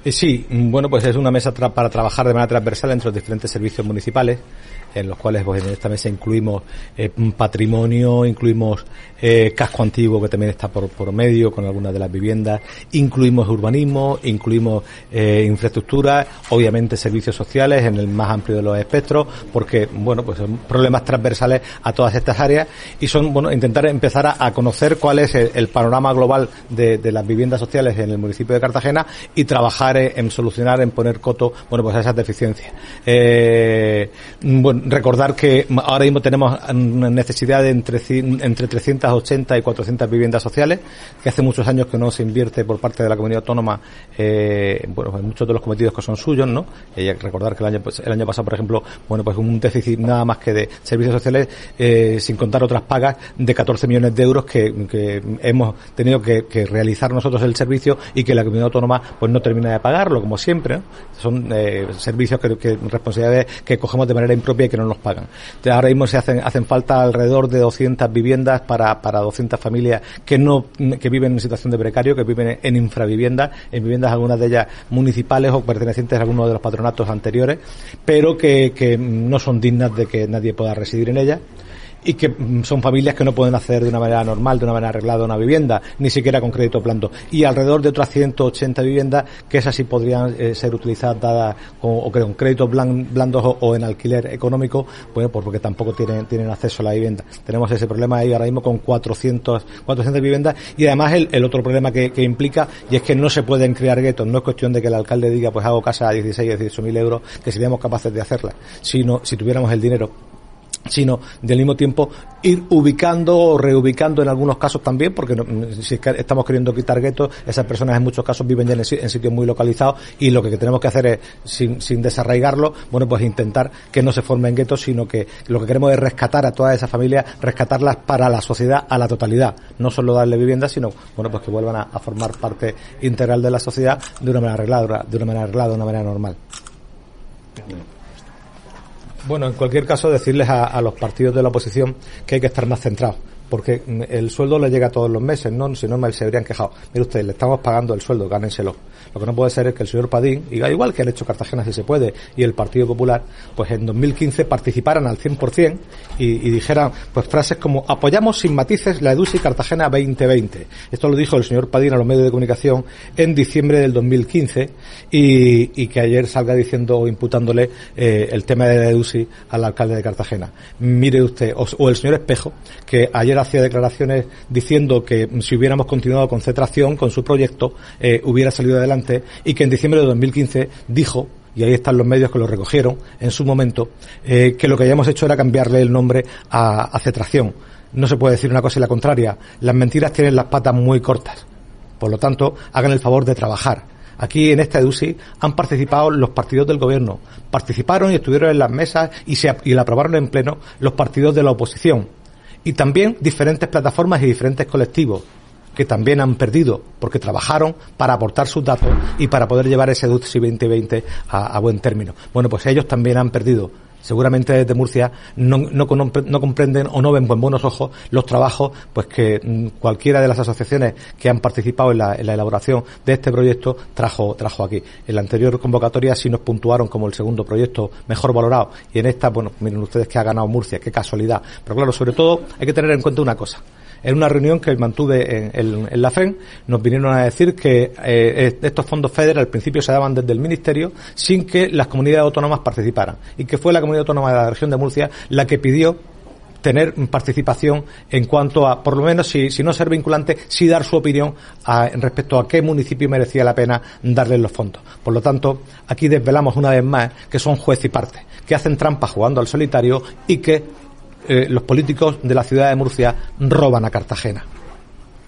Sí, bueno, pues es una mesa para trabajar de manera transversal entre los diferentes servicios municipales, en los cuales pues en esta mesa incluimos patrimonio, incluimos casco antiguo, que también está por medio con algunas de las viviendas, incluimos urbanismo, incluimos infraestructura, obviamente servicios sociales en el más amplio de los espectros, porque bueno, pues son problemas transversales a todas estas áreas, y son, bueno, intentar empezar a conocer cuál es el panorama global de las viviendas sociales en el municipio de Cartagena y trabajar en solucionar, en poner coto, bueno, pues a esas deficiencias. Bueno, recordar que ahora mismo tenemos una necesidad de entre 380 y 400 viviendas sociales, que hace muchos años que no se invierte por parte de la comunidad autónoma, bueno, en muchos de los cometidos que son suyos, ¿no? Recordar que el año pasado, por ejemplo, bueno, pues un déficit nada más que de servicios sociales, sin contar otras pagas, de 14 millones de euros que hemos tenido que realizar nosotros el servicio y que la comunidad autónoma pues no termina de pagarlo, como siempre, ¿no? Son servicios que responsabilidades que cogemos de manera impropia y que no nos pagan. Entonces, ahora mismo hacen falta alrededor de 200 viviendas para 200 familias que viven en situación de precario, que viven en infraviviendas, en viviendas algunas de ellas municipales o pertenecientes a algunos de los patronatos anteriores, pero que no son dignas de que nadie pueda residir en ellas, y que son familias que no pueden acceder de una manera normal, de una manera arreglada a una vivienda, ni siquiera con crédito blando, y alrededor de otras 180 viviendas que esas sí podrían ser utilizadas dadas con créditos blandos o en alquiler económico, bueno, pues porque tampoco tienen acceso a la vivienda. Tenemos ese problema ahí ahora mismo con 400 viviendas, y además el otro problema que implica, y es que no se pueden crear guetos. No es cuestión de que el alcalde diga pues hago casa a 16 o 18.000 euros, que seríamos capaces de hacerla, sino si tuviéramos el dinero, sino del mismo tiempo ir ubicando o reubicando en algunos casos también, porque si estamos queriendo quitar guetos, esas personas en muchos casos viven ya en sitios muy localizados, y lo que tenemos que hacer es, sin desarraigarlo, bueno, pues intentar que no se formen guetos, sino que lo que queremos es rescatar a todas esas familias, rescatarlas para la sociedad a la totalidad, no solo darle vivienda, sino, bueno, pues que vuelvan a formar parte integral de la sociedad de una manera arreglada, de una manera normal. Bueno, en cualquier caso, decirles a los partidos de la oposición que hay que estar más centrados, porque el sueldo le llega todos los meses, ¿no? Si no, se habrían quejado. Mire usted, le estamos pagando el sueldo, gánenselo. Lo que no puede ser es que el señor Padín, igual que han hecho Cartagena Si Se Puede y el Partido Popular, pues en 2015 participaran al 100% y dijeran pues frases como apoyamos sin matices la EDUSI Cartagena 2020. Esto lo dijo el señor Padín a los medios de comunicación en diciembre del 2015, y que ayer salga diciendo o imputándole el tema de la EDUSI al alcalde de Cartagena. Mire usted, o el señor Espejo, que ayer hacía declaraciones diciendo que si hubiéramos continuado con Cetración, con su proyecto, hubiera salido adelante, y que en diciembre de 2015 dijo, y ahí están los medios que lo recogieron en su momento, que lo que habíamos hecho era cambiarle el nombre a Cetración. No se puede decir una cosa y la contraria. Las mentiras tienen las patas muy cortas. Por lo tanto, hagan el favor de trabajar. Aquí en esta EDUSI han participado los partidos del gobierno, participaron y estuvieron en las mesas y la aprobaron en pleno los partidos de la oposición, y también diferentes plataformas y diferentes colectivos que también han perdido porque trabajaron para aportar sus datos y para poder llevar ese EDUSI 2020 a buen término. Bueno, pues ellos también han perdido. Seguramente desde Murcia no comprenden o no ven con buenos ojos los trabajos pues que cualquiera de las asociaciones que han participado en la elaboración de este proyecto trajo aquí. En la anterior convocatoria sí nos puntuaron como el segundo proyecto mejor valorado, y en esta, bueno, miren ustedes que ha ganado Murcia, qué casualidad. Pero claro, sobre todo hay que tener en cuenta una cosa. En una reunión que mantuve en la FEN, nos vinieron a decir que estos fondos FEDER al principio se daban desde el Ministerio sin que las comunidades autónomas participaran, y que fue la comunidad autónoma de la región de Murcia la que pidió tener participación en cuanto a, por lo menos, si no ser vinculante, sí dar su opinión respecto a qué municipio merecía la pena darle los fondos. Por lo tanto, aquí desvelamos una vez más que son juez y parte, que hacen trampa jugando al solitario, y que los políticos de la ciudad de Murcia roban a Cartagena.